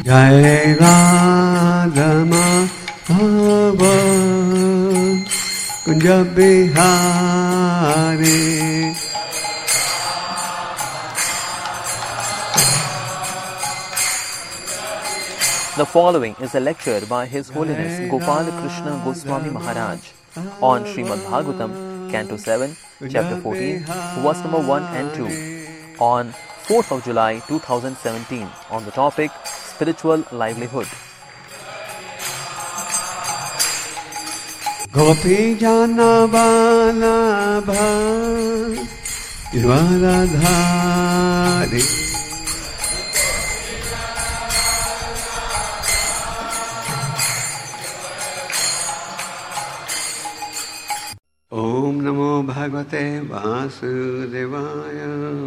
Jai Radha Madhava Kunja Bihari. The following is a lecture by His Holiness Gopal Krishna Goswami Maharaj on Srimad Bhagavatam, Canto 7, Chapter 14, verse number 1 and 2, on 4th of July 2017, on the topic Spiritual Livelihood. Gopi Jana Balabha Radhari. Om Namo Bhagavate Vasudevaya.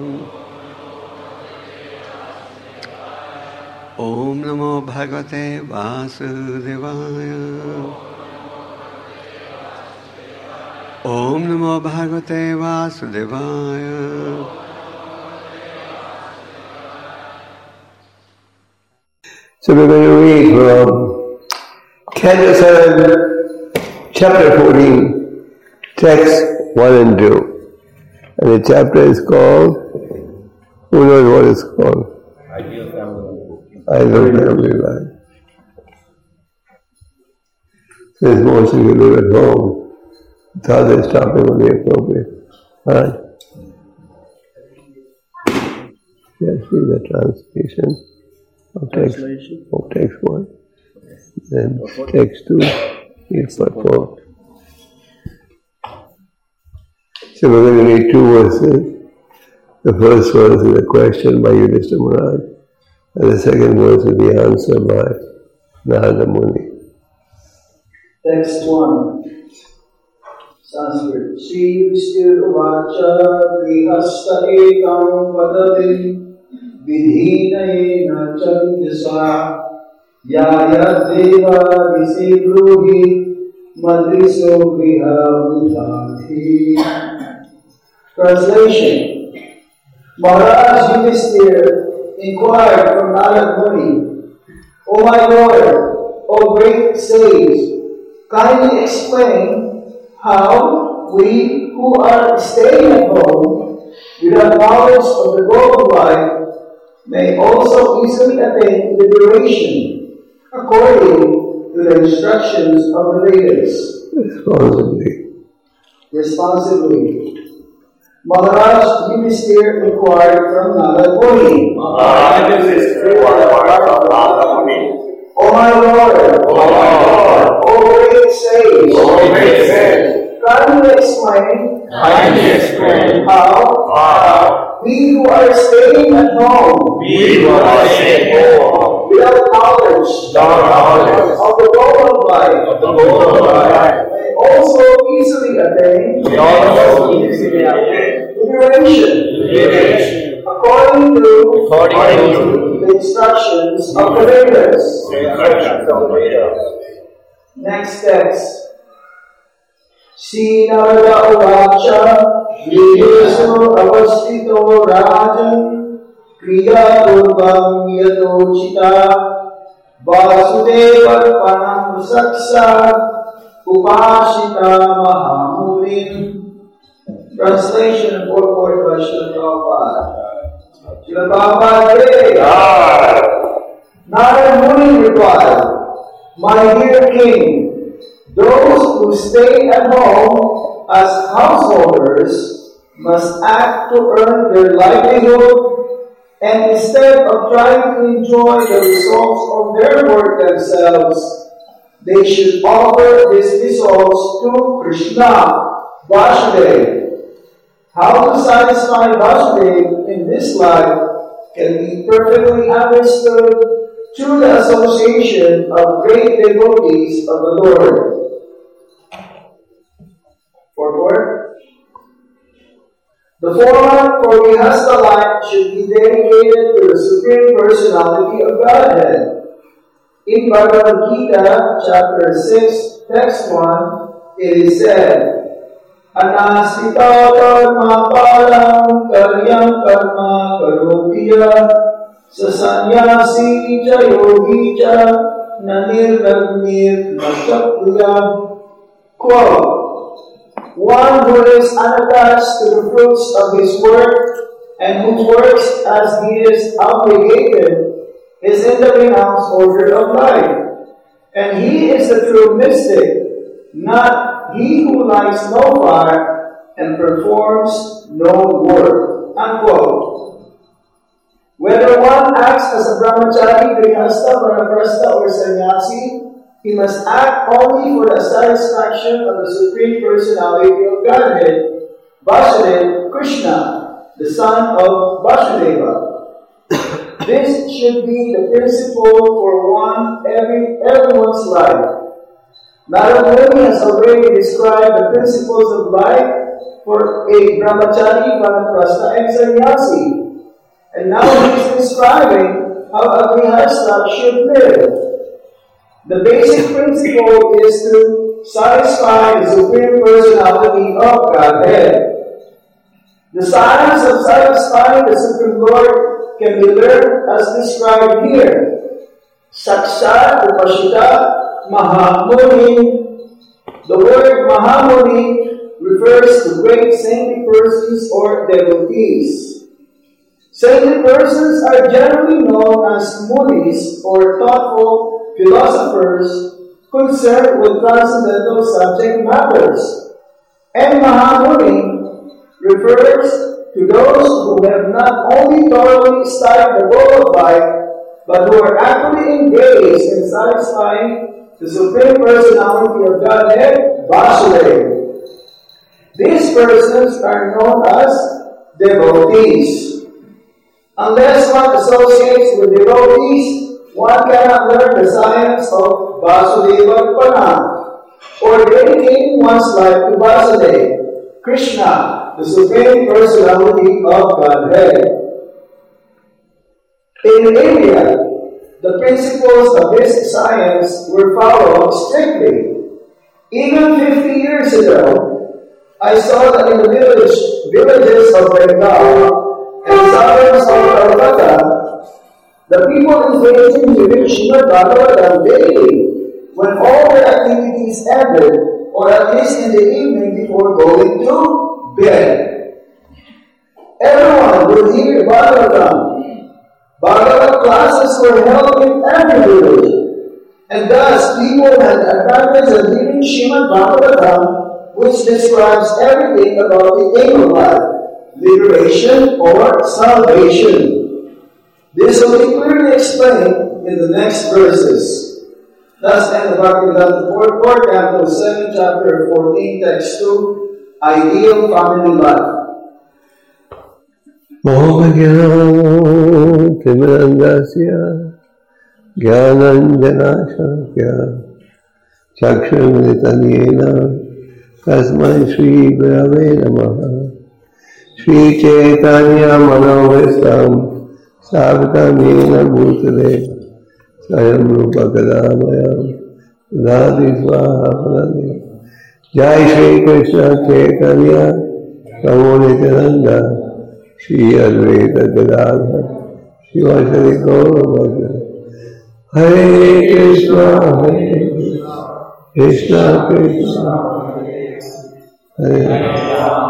Om Namo Bhagavate Vasudevaya. Om Namo Bhagavate Vasudevaya. So we're going to read from Canto 7, Chapter 14, Text 1 and 2. And the chapter is called, who knows what it's called? Ideal Family Life. Since most of you live at home, thought this topic would be appropriate. Alright. Yes, see the translation of text 1. Then text 2 is purport. So we're going to read two verses. The first verse is a question by Yudhishthira Maharaj, and the second verse is the answer by Narada Muni. Text 1, Sanskrit. Shri Yudhishthira Uvacha Grihastha ekam vadati vidhinayena chandasa yaya deva risi bruhi madriso griha udhanti. Translation. Maharaj Yudhishthira inquired from Narad Muni, O my Lord, O great sage, kindly explain how we who are staying at home without knowledge of the goal of life may also easily attain liberation according to the instructions of the Vedas. Responsibly. Maharaj Yudhishthira inquired from Narad Muni. O my Lord, O great sage, kindly explain how we who are staying at home without knowledge of the goal of life may also easily attain liberation according to the instructions of the Vedas. Next text. Shri Narada Uvacha Yesu Avastito Rajan Kriya Purvam Yadochita Vasudeva Panam Saksa Upashita Mahamunim. Translation and purport by Srila Prabhupada. Srila Prabhupada, Narad Muni replied, my dear king, those who stay at home as householders must act to earn their livelihood, and instead of trying to enjoy the results of their work themselves, they should offer these results to Krishna, Vasudeva. How to satisfy Vasudeva in this life can be perfectly understood through the association of great devotees of the Lord. Purport. The format for Grihastha life should be dedicated to the Supreme Personality of Godhead. In Bhagavad Gita, chapter 6, text 1, it is said, Anasita karma param karyam karma karotiya Sasanyasi cha yogi cha nanirnir nashakriya. Quote, one who is unattached to the fruits of his work and who works as he is obligated is in the renounced order of life. And he is the true mystic, not he who lights no fire and performs no work. Unquote. Whether one acts as a brahmachari, grihastha, vanaprastha, or sannyasi, he must act only for the satisfaction of the Supreme Personality of Godhead, Vasudeva, Krishna, the son of Vasudeva. This should be the principle for everyone's life. Madam Muni has already described the principles of life for a brahmachari, vanaprastha, and sannyasi. And now he is describing how a grihastha should live. The basic principle is to satisfy the Supreme Personality of Godhead. The science of satisfying the Supreme Lord can be learned as described here. Sakshat Upashita Mahamuni. The word Mahamuni refers to great saintly persons or devotees. Saintly persons are generally known as munis or thoughtful philosophers concerned with transcendental subject matters. And Mahamuni refers to those who have not only thoroughly studied the goal of life, but who are actively engaged in satisfying the Supreme Personality of Godhead, Vasudeva. These persons are known as devotees. Unless one associates with devotees, one cannot learn the science of Vasudeva or dedicating one's life to Vasudeva, Krishna, the Supreme Personality of Godhead. In India, the principles of this science were followed strictly. Even 50 years ago, I saw that in the villages of Bengal and suburbs of Calcutta, the people engaged in reading Srimad Bhagavatam daily when all their activities ended, or at least in the evening before going to bed. Everyone would hear Bhagavatam. Bhagavad classes were held in every village, and thus people had the advantage of reading Srimad Bhagavatam, which describes everything about the aim of life, liberation or salvation. This will be clearly explained in the next verses. Thus end the Bhaktivedanta Fourth Canto, 2nd chapter, 14, text 2, Ideal Family Life. Mohagyan Timirandasya Gyananjanashakya Chakshurmitanyena Tasmai Shri Gurave Namaha Shri Chaitanya Manovistam Savitamena Bhutale Sayam Rupa Kadamaya Radhi Swaha Pranaya Jai Shri Krishna Chaitanya Prabhu Nityananda Shri Advaita Gadadhar Shivasari Gaurabhadra Hare Krishna Krishna Krishna Hare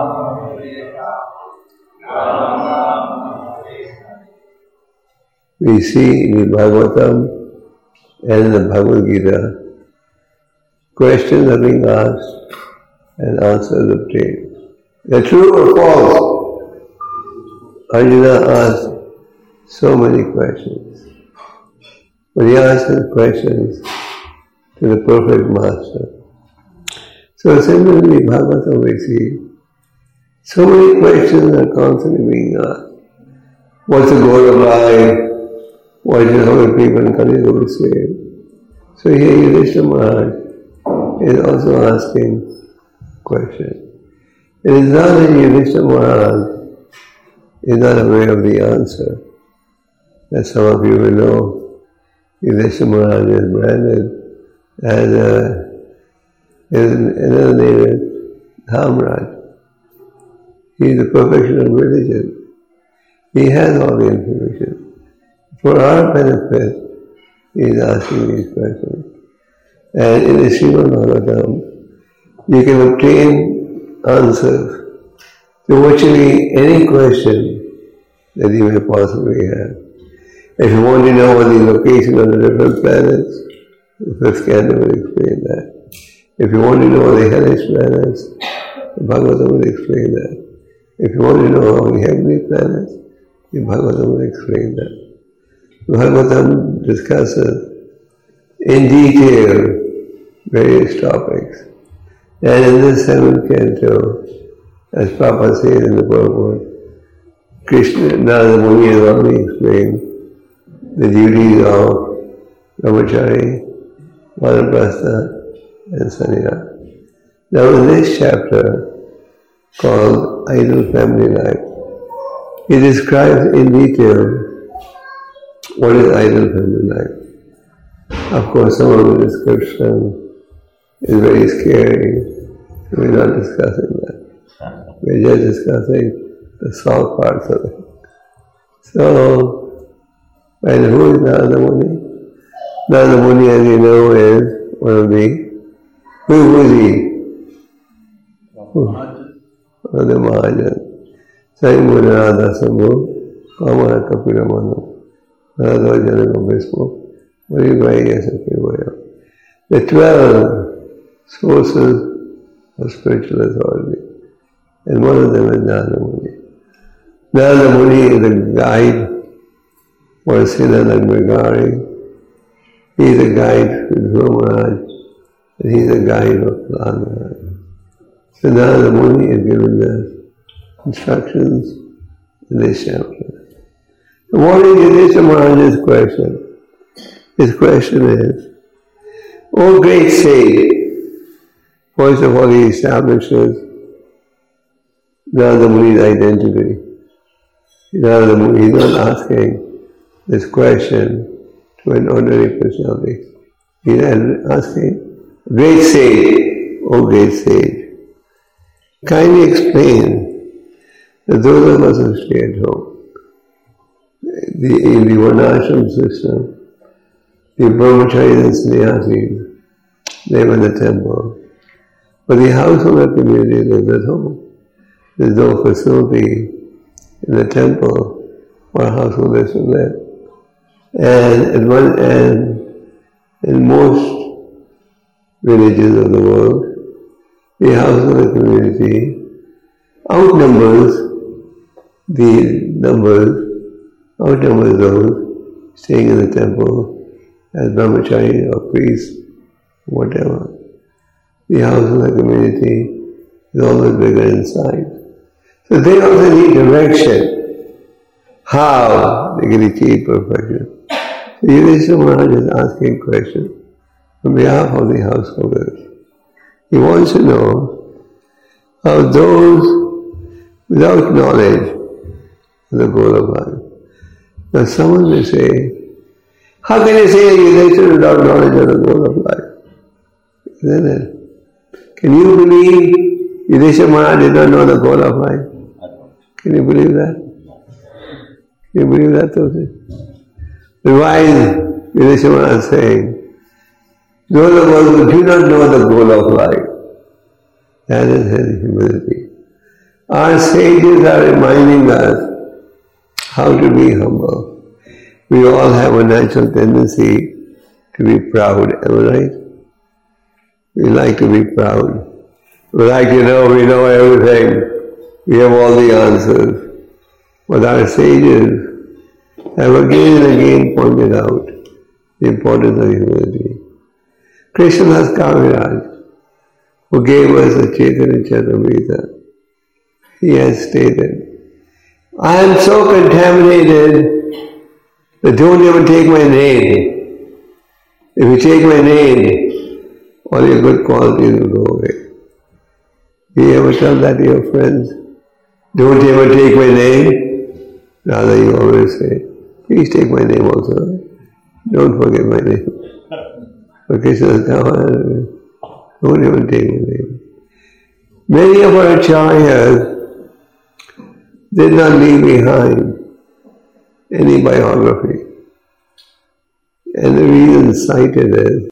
we see in the Bhagavatam and in the Bhagavad Gita, questions are being asked and answers obtained. They're true or false? Arjuna asked so many questions. But he asked the questions to the perfect master. So similarly, Bhagavatam we see so many questions are constantly being asked. What's the goal of life? Why should how many people in Kali Yuga be saved? So here Yudhishthira Maharaj is also asking questions. It is not that Yudhishthira Maharaj is not aware of the answer. As some of you will know, Yudhishthira Maharaj is branded as another name is Dhamraj. He is the perfection of religion. He has all the information. For our benefit, he is asking these questions. And in the Srimad Bhagavatam, you can obtain answers to virtually any question that you may possibly have. If you want to know what the location of the different planets, the fifth canto will explain that. If you want to know the hellish planets, the Bhagavatam will explain that. If you want to know the heavenly planets, the Bhagavatam will explain that. The Bhagavatam discusses in detail various topics. And in this seventh canto, as Prabhupada says in the purport, Krishna, Narada Muni has already explained the duties of Brahmachari, Vanaprastha, and Sannyas. Now in this chapter, called Ideal Family Life, he describes in detail what is ideal family life. Of course, some of the description is very scary, so we're not discussing that. We're just discussing the soft parts of it. So, and who is Narada Muni? Narada Muni, as you know, is one of the, who is he? One of the Mahajans. Saimura Radha Sambhu, Kamara Kapila Manu, Narada Janaka Bhismo, Varivaya Sakivaya. The 12 sources of spiritual authority. And one of them is Narada Muni. Narada Muni is a guide for Siddhartha and Megari. He is a guide for Dhruva Maharaj, and he is a guide of Prahlad Maharaj. So Narada Muni is giving us instructions in this chapter. So what is Yudhishthira Maharaj's question? His question is, O great sage, first of all he establishes Narada Muni's identity. Narada Muni is not asking this question to an ordinary personality. He is asking, great sage, O great sage, kindly explain that those of us who stay at home, in the Varnashram system, the Brahmacharis and Sannyasis live in the temple, but the householder community lives at home. There is no facility in the temple for householders to live. And in most villages of the world, the householder community outnumbers those staying in the temple as brahmachari or priests, whatever. The householder community is always bigger in size. So they also need direction. How they can achieve perfection. So Yudhishthira Maharaj is asking a question on behalf of the householders. He wants to know how those without knowledge of the goal of life. Now someone may say, how can you say Yudhishthira without knowledge of the goal of life? Isn't it? Can you believe Yudhishthira Maharaj did not know the goal of life? Can you believe that? Can you believe that, Tosi? But why is Yudhishthira Maharaj saying, those of us who do not know the goal of life, that is his humility. Our sages are reminding us how to be humble. We all have a natural tendency to be proud, am I right? We like to be proud. We like to know we know everything. We have all the answers. But our sages have again and again pointed out the importance of humility. Krishnadas Kaviraj, who gave us the Chaitanya Charitamrita, he has stated, I am so contaminated that don't even take my name. If you take my name, all your good qualities will go away. You ever tell that to your friends? Don't ever take my name. Rather you always say, please take my name also. Don't forget my name. But Krishna says, don't even take my name. Many of our acharyas did not leave behind any biography. And the reason cited is